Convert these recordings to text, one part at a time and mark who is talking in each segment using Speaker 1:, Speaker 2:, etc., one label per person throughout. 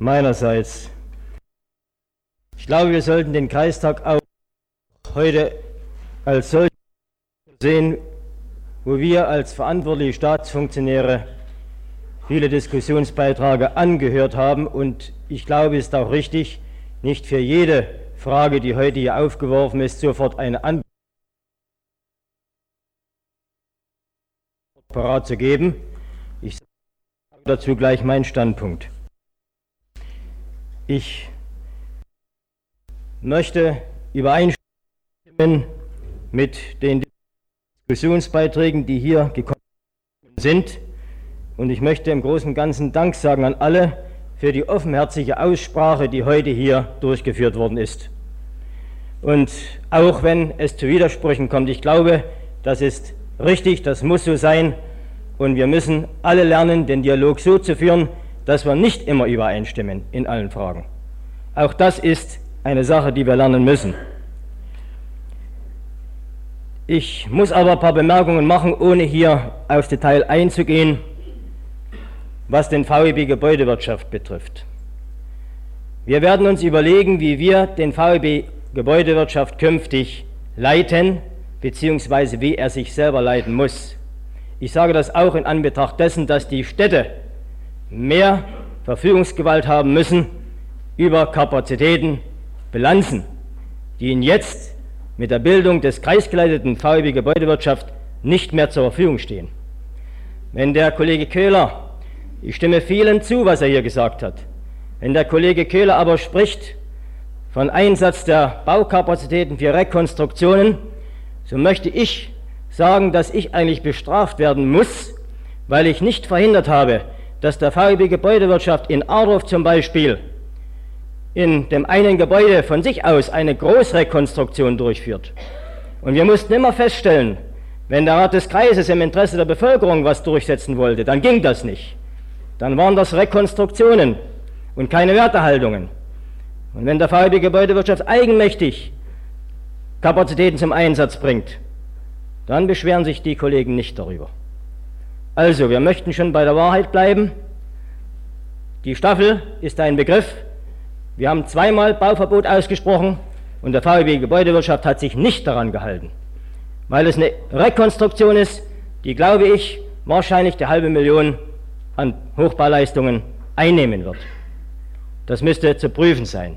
Speaker 1: meinerseits. Ich glaube, wir sollten den Kreistag auch heute als solchen sehen, wo wir als verantwortliche Staatsfunktionäre viele Diskussionsbeiträge angehört haben, und ich glaube, es ist auch richtig, nicht für jede Frage, die heute hier aufgeworfen ist, sofort eine Antwort parat zu geben. Ich sage dazu gleich meinen Standpunkt. Ich möchte übereinstimmen mit den Diskussionsbeiträgen, die hier gekommen sind, und ich möchte im Großen und Ganzen Dank sagen an alle für die offenherzige Aussprache, die heute hier durchgeführt worden ist. Und auch wenn es zu Widersprüchen kommt, ich glaube, das ist richtig, das muss so sein, und wir müssen alle lernen, den Dialog so zu führen, dass wir nicht immer übereinstimmen in allen Fragen. Auch das ist eine Sache, die wir lernen müssen. Ich muss aber ein paar Bemerkungen machen, ohne hier aufs Detail einzugehen, was den VEB Gebäudewirtschaft betrifft. Wir werden uns überlegen, wie wir den VEB Gebäudewirtschaft künftig leiten, beziehungsweise wie er sich selber leiten muss. Ich sage das auch in Anbetracht dessen, dass die Städte mehr Verfügungsgewalt haben müssen über Kapazitäten, Bilanzen, die ihnen jetzt mit der Bildung des kreisgeleiteten VEB Gebäudewirtschaft nicht mehr zur Verfügung stehen. Wenn der Kollege Köhler, ich stimme vielen zu, was er hier gesagt hat, wenn der Kollege Köhler aber spricht von Einsatz der Baukapazitäten für Rekonstruktionen, so möchte ich sagen, dass ich eigentlich bestraft werden muss, weil ich nicht verhindert habe, dass der VEB Gebäudewirtschaft in Adorf zum Beispiel in dem einen Gebäude von sich aus eine Großrekonstruktion durchführt. Und wir mussten immer feststellen, wenn der Rat des Kreises im Interesse der Bevölkerung was durchsetzen wollte, dann ging das nicht. Dann waren das Rekonstruktionen und keine Werterhaltungen. Und wenn der VEB Gebäudewirtschaft eigenmächtig Kapazitäten zum Einsatz bringt, dann beschweren sich die Kollegen nicht darüber. Also, wir möchten schon bei der Wahrheit bleiben. Die Staffel ist ein Begriff. Wir haben zweimal Bauverbot ausgesprochen und der VEB Gebäudewirtschaft hat sich nicht daran gehalten, weil es eine Rekonstruktion ist, die, glaube ich, wahrscheinlich die 500.000 an Hochbauleistungen einnehmen wird. Das müsste zu prüfen sein.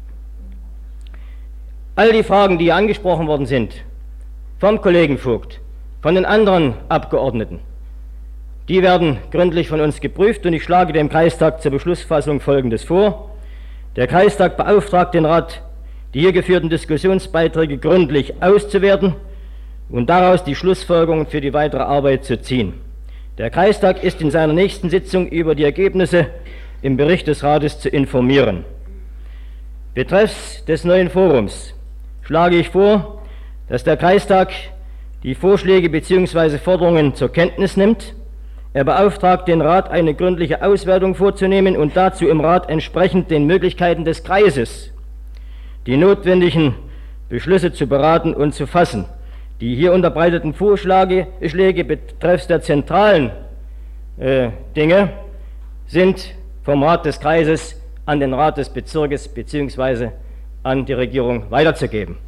Speaker 1: All die Fragen, die hier angesprochen worden sind, vom Kollegen Vogt, von den anderen Abgeordneten, die werden gründlich von uns geprüft, und ich schlage dem Kreistag zur Beschlussfassung Folgendes vor. Der Kreistag beauftragt den Rat, die hier geführten Diskussionsbeiträge gründlich auszuwerten und daraus die Schlussfolgerungen für die weitere Arbeit zu ziehen. Der Kreistag ist in seiner nächsten Sitzung über die Ergebnisse im Bericht des Rates zu informieren. Betreffs des neuen Forums schlage ich vor, dass der Kreistag die Vorschläge bzw. Forderungen zur Kenntnis nimmt. Er beauftragt den Rat, eine gründliche Auswertung vorzunehmen und dazu im Rat entsprechend den Möglichkeiten des Kreises die notwendigen Beschlüsse zu beraten und zu fassen. Die hier unterbreiteten Vorschläge betreffs der zentralen Dinge sind vom Rat des Kreises an den Rat des Bezirkes bzw. an die Regierung weiterzugeben.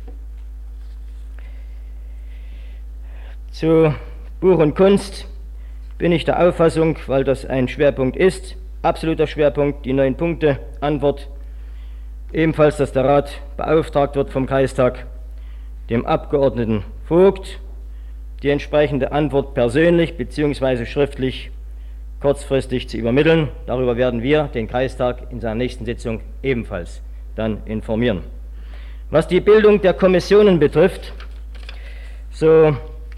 Speaker 1: Zu Buch und Kunst bin ich der Auffassung, weil das ein Schwerpunkt ist, absoluter Schwerpunkt, die 9 Punkte Antwort, ebenfalls, dass der Rat beauftragt wird vom Kreistag, dem Abgeordneten Vogt die entsprechende Antwort persönlich bzw. schriftlich kurzfristig zu übermitteln. Darüber werden wir den Kreistag in seiner nächsten Sitzung ebenfalls dann informieren. Was die Bildung der Kommissionen betrifft, so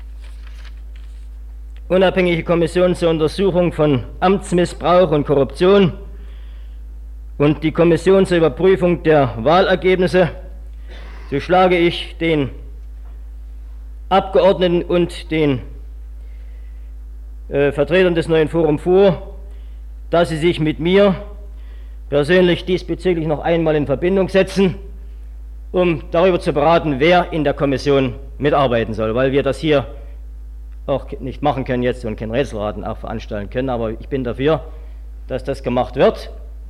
Speaker 1: unabhängige Kommission zur Untersuchung von Amtsmissbrauch und Korruption und die Kommission zur Überprüfung der Wahlergebnisse, so schlage ich den Abgeordneten und den Vertretern des neuen Forums vor, dass sie sich mit mir persönlich diesbezüglich noch einmal in Verbindung setzen, um darüber zu beraten, wer in der Kommission mitarbeiten soll, weil wir das hier auch nicht machen können jetzt und kein Rätselraten auch veranstalten können, aber ich bin dafür, dass das gemacht wird.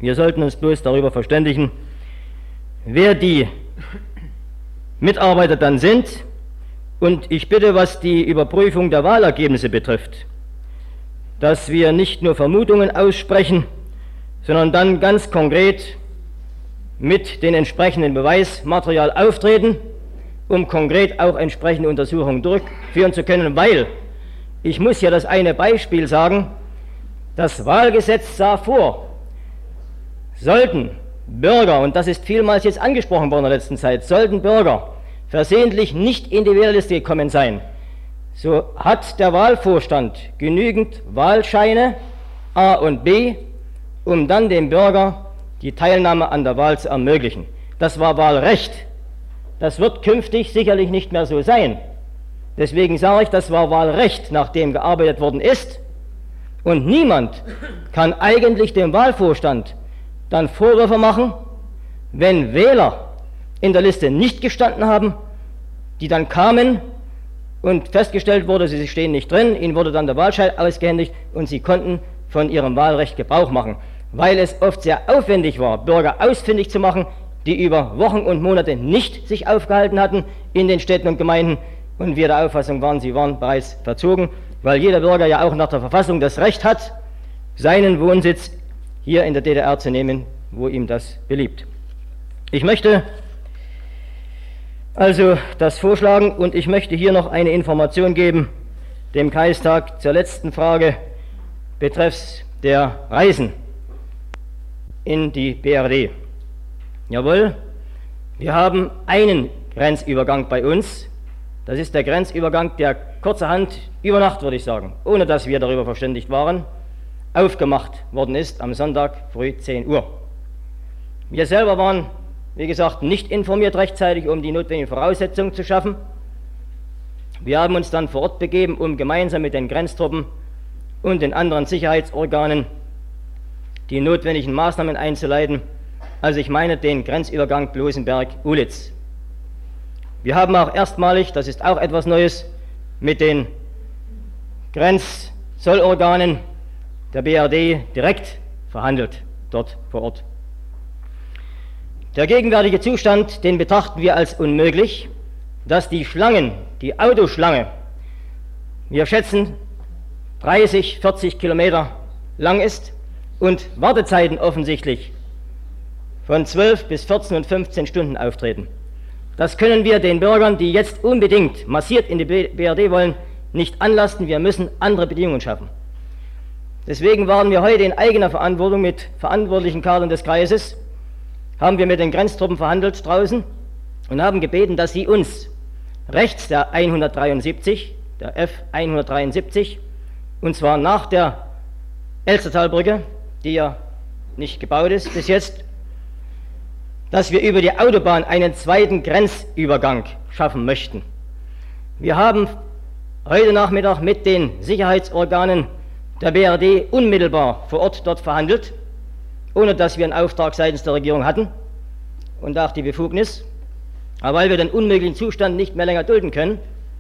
Speaker 1: Wir sollten uns bloß darüber verständigen, wer die Mitarbeiter dann sind. Und ich bitte, was die Überprüfung der Wahlergebnisse betrifft, dass wir nicht nur Vermutungen aussprechen, sondern dann ganz konkret mit dem entsprechenden Beweismaterial auftreten, um konkret auch entsprechende Untersuchungen durchführen zu können, weil, ich muss ja das eine Beispiel sagen, das Wahlgesetz sah vor, sollten Bürger, und das ist vielmals jetzt angesprochen worden in der letzten Zeit, sollten Bürger versehentlich nicht in die Wählerliste gekommen sein, so hat der Wahlvorstand genügend Wahlscheine A und B, um dann dem Bürger die Teilnahme an der Wahl zu ermöglichen. Das war Wahlrecht. Das wird künftig sicherlich nicht mehr so sein. Deswegen sage ich, das war Wahlrecht, nach dem gearbeitet worden ist. Und niemand kann eigentlich dem Wahlvorstand dann Vorwürfe machen, wenn Wähler in der Liste nicht gestanden haben, die dann kamen und festgestellt wurde, sie stehen nicht drin, ihnen wurde dann der Wahlschein ausgehändigt und sie konnten von ihrem Wahlrecht Gebrauch machen, weil es oft sehr aufwendig war, Bürger ausfindig zu machen, die über Wochen und Monate nicht sich aufgehalten hatten in den Städten und Gemeinden und wir der Auffassung waren, sie waren bereits verzogen, weil jeder Bürger ja auch nach der Verfassung das Recht hat, seinen Wohnsitz hier in der DDR zu nehmen, wo ihm das beliebt. Ich möchte also das vorschlagen und ich möchte hier noch eine Information geben dem Kreistag zur letzten Frage betreffs der Reisen in die BRD. Jawohl, wir haben einen Grenzübergang bei uns, das ist der Grenzübergang, der kurzerhand über Nacht, würde ich sagen, ohne dass wir darüber verständigt waren, aufgemacht worden ist am Sonntag früh 10 Uhr. Wir selber waren, wie gesagt, nicht informiert rechtzeitig, um die notwendigen Voraussetzungen zu schaffen. Wir haben uns dann vor Ort begeben, um gemeinsam mit den Grenztruppen und den anderen Sicherheitsorganen die notwendigen Maßnahmen einzuleiten. Also ich meine den Grenzübergang Blosenberg-Ulitz. Wir haben auch erstmalig, das ist auch etwas Neues, mit den Grenzzollorganen der BRD direkt verhandelt, dort vor Ort. Der gegenwärtige Zustand, den betrachten wir als unmöglich, dass die Schlangen, die Autoschlange, wir schätzen 30, 40 Kilometer lang ist und Wartezeiten offensichtlich von 12 bis 14 und 15 Stunden auftreten. Das können wir den Bürgern, die jetzt unbedingt massiert in die BRD wollen, nicht anlasten. Wir müssen andere Bedingungen schaffen. Deswegen waren wir heute in eigener Verantwortung mit verantwortlichen Kadern des Kreises, haben wir mit den Grenztruppen verhandelt draußen und haben gebeten, dass sie uns rechts der 173, der F173, und zwar nach der Elstertalbrücke, die ja nicht gebaut ist bis jetzt, dass wir über die Autobahn einen zweiten Grenzübergang schaffen möchten. Wir haben heute Nachmittag mit den Sicherheitsorganen der BRD unmittelbar vor Ort dort verhandelt, ohne dass wir einen Auftrag seitens der Regierung hatten und auch die Befugnis, aber weil wir den unmöglichen Zustand nicht mehr länger dulden können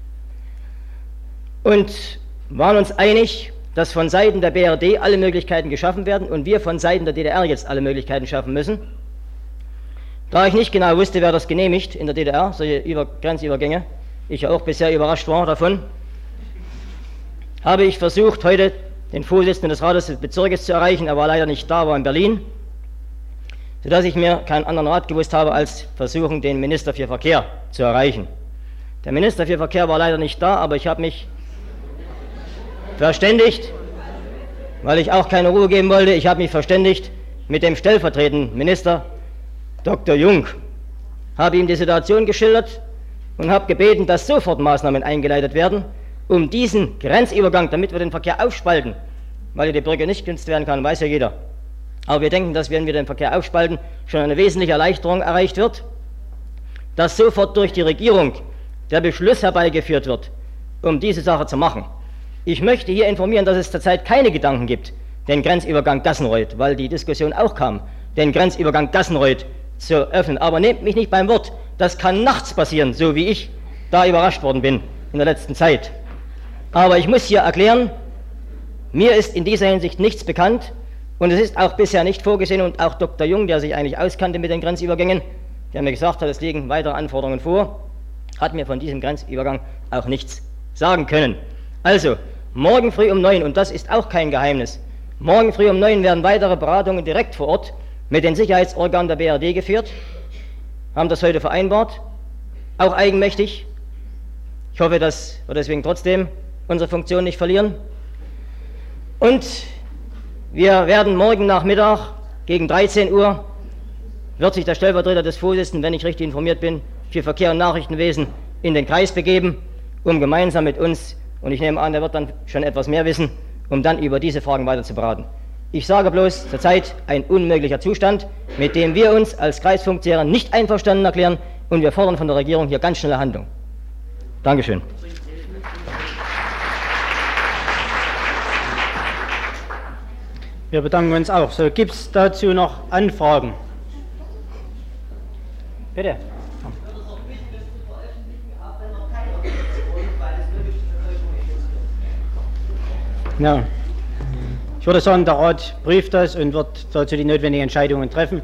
Speaker 1: und waren uns einig, dass von Seiten der BRD alle Möglichkeiten geschaffen werden und wir von Seiten der DDR jetzt alle Möglichkeiten schaffen müssen. Da ich nicht genau wusste, wer das genehmigt in der DDR, solche Grenzübergänge, ich ja auch bisher überrascht war davon, habe ich versucht, heute den Vorsitzenden des Rates des Bezirkes zu erreichen. Er war leider nicht da, war in Berlin, sodass ich mir keinen anderen Rat gewusst habe, als versuchen, den Minister für Verkehr zu erreichen. Der Minister für Verkehr war leider nicht da, aber ich habe mich verständigt, weil ich auch keine Ruhe geben wollte, ich habe mich verständigt mit dem stellvertretenden Minister, Dr. Jung, habe ihm die Situation geschildert und habe gebeten, dass sofort Maßnahmen eingeleitet werden, um diesen Grenzübergang, damit wir den Verkehr aufspalten, weil die Brücke nicht genutzt werden kann, weiß ja jeder. Aber wir denken, dass wenn wir den Verkehr aufspalten, schon eine wesentliche Erleichterung erreicht wird, dass sofort durch die Regierung der Beschluss herbeigeführt wird, um diese Sache zu machen. Ich möchte hier informieren, dass es zurzeit keine Gedanken gibt, den Grenzübergang Gassenreuth, weil die Diskussion auch kam, den Grenzübergang Gassenreuth zu öffnen. Aber nehmt mich nicht beim Wort, das kann nachts passieren, so wie ich da überrascht worden bin in der letzten Zeit. Aber ich muss hier erklären, mir ist in dieser Hinsicht nichts bekannt Und es ist auch bisher nicht vorgesehen, und auch Dr. Jung, der sich eigentlich auskannte mit den Grenzübergängen, der mir gesagt hat, es liegen weitere Anforderungen vor, hat mir von diesem Grenzübergang auch nichts sagen können. Also, morgen früh um 9, und das ist auch kein Geheimnis, morgen früh um 9 werden weitere Beratungen direkt vor Ort mit den Sicherheitsorganen der BRD geführt, haben das heute vereinbart, auch eigenmächtig. Ich hoffe, dass wir deswegen trotzdem unsere Funktion nicht verlieren. Und wir werden morgen Nachmittag gegen 13 Uhr wird sich der Stellvertreter des Vorsitzenden, wenn ich richtig informiert bin, für Verkehr und Nachrichtenwesen in den Kreis begeben, um gemeinsam mit uns, und ich nehme an, er wird dann schon etwas mehr wissen, um dann über diese Fragen weiter zu beraten. Ich sage bloß, zurzeit ein unmöglicher Zustand, mit dem wir uns als Kreisfunktionäre nicht einverstanden erklären, und wir fordern von der Regierung hier ganz schnelle Handlung. Dankeschön.
Speaker 2: Wir bedanken uns auch. So, gibt es dazu noch Anfragen? Bitte. Ja. Ich würde sagen, der Rat prüft das und wird dazu die notwendigen Entscheidungen treffen.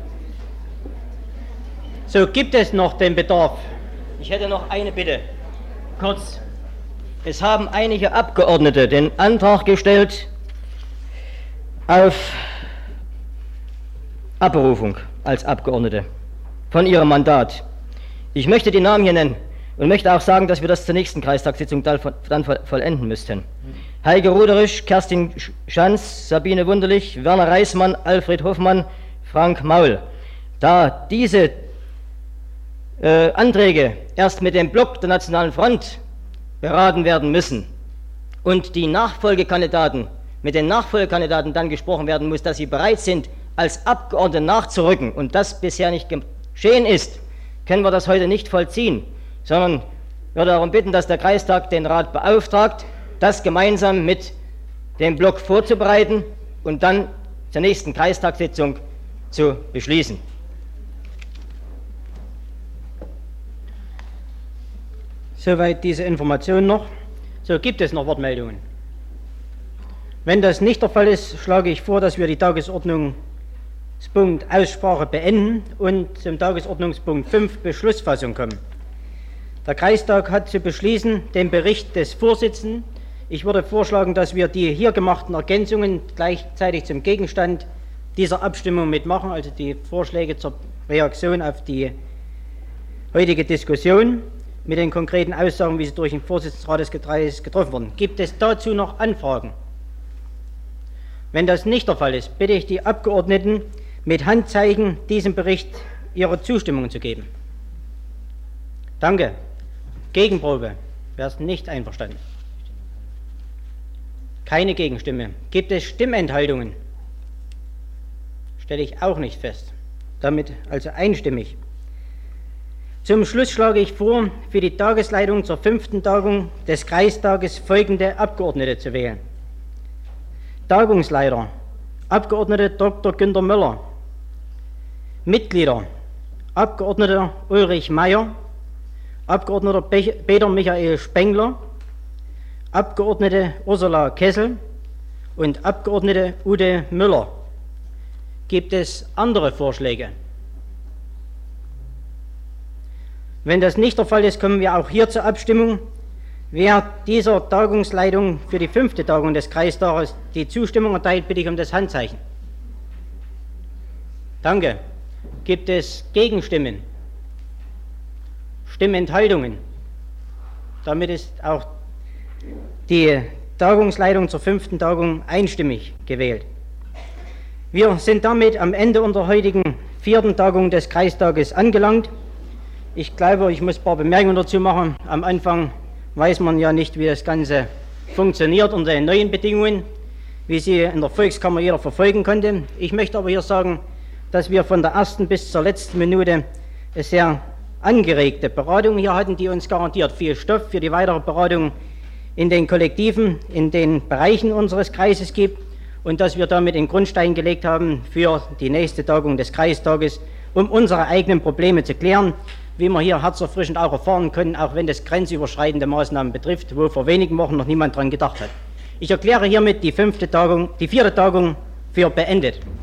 Speaker 2: So, gibt es noch den Bedarf?
Speaker 1: Ich hätte noch eine Bitte. Kurz. Es haben einige Abgeordnete den Antrag gestellt auf Abberufung als Abgeordnete von ihrem Mandat. Ich möchte die Namen hier nennen und möchte auch sagen, dass wir das zur nächsten Kreistagssitzung dann vollenden müssten. Heike Ruderisch, Kerstin Schanz, Sabine Wunderlich, Werner Reismann, Alfred Hoffmann, Frank Maul. Da diese Anträge erst mit dem Block der Nationalen Front beraten werden müssen und die Nachfolgekandidaten, mit den Nachfolgekandidaten dann gesprochen werden muss, dass sie bereit sind, als Abgeordnete nachzurücken, und das bisher nicht geschehen ist, können wir das heute nicht vollziehen, sondern würde darum bitten, dass der Kreistag den Rat beauftragt, das gemeinsam mit dem Block vorzubereiten und dann zur nächsten Kreistagssitzung zu beschließen.
Speaker 2: Soweit diese Information noch. So, gibt es noch Wortmeldungen? Wenn das nicht der Fall ist, schlage ich vor, dass wir die Tagesordnungspunkt Aussprache beenden und zum Tagesordnungspunkt 5 Beschlussfassung kommen. Der Kreistag hat zu beschließen den Bericht des Vorsitzenden. Ich würde vorschlagen, dass wir die hier gemachten Ergänzungen gleichzeitig zum Gegenstand dieser Abstimmung mitmachen, also die Vorschläge zur Reaktion auf die heutige Diskussion mit den konkreten Aussagen, wie sie durch den Vorsitzenden des Kreises getroffen wurden. Gibt es dazu noch Anfragen? Wenn das nicht der Fall ist, bitte ich die Abgeordneten mit Handzeichen diesem Bericht ihre Zustimmung zu geben. Danke. Gegenprobe. Wer ist nicht einverstanden? Keine Gegenstimme. Gibt es Stimmenthaltungen? Stelle ich auch nicht fest. Damit also einstimmig. Zum Schluss schlage ich vor, für die Tagesleitung zur 5. Tagung des Kreistages folgende Abgeordnete zu wählen. Tagungsleiter, Abgeordneter Dr. Günter Müller. Mitglieder, Abgeordneter Ulrich Meyer, Abgeordneter Peter Michael Spengler, Abgeordnete Ursula Kessel und Abgeordnete Ute Müller. Gibt es andere Vorschläge? Wenn das nicht der Fall ist, kommen wir auch hier zur Abstimmung. Wer dieser Tagungsleitung für die 5. Tagung des Kreistages die Zustimmung erteilt, bitte ich um das Handzeichen. Danke. Gibt es Gegenstimmen? Stimmenthaltungen? Damit ist auch die Tagungsleitung zur 5. Tagung einstimmig gewählt. Wir sind damit am Ende unserer heutigen 4. Tagung des Kreistages angelangt. Ich glaube, ich muss ein paar Bemerkungen dazu machen. Am Anfang weiß man ja nicht, wie das Ganze funktioniert unter den neuen Bedingungen, wie sie in der Volkskammer jeder verfolgen konnte. Ich möchte aber hier sagen, dass wir von der ersten bis zur letzten Minute eine sehr angeregte Beratung hier hatten, die uns garantiert viel Stoff für die weitere Beratung in den Kollektiven, in den Bereichen unseres Kreises gibt und dass wir damit den Grundstein gelegt haben für die nächste Tagung des Kreistages, um unsere eigenen Probleme zu klären, wie wir hier herzerfrischend auch erfahren können, auch wenn das grenzüberschreitende Maßnahmen betrifft, wo vor wenigen Wochen noch niemand dran gedacht hat. Ich erkläre hiermit die 4. Tagung für beendet.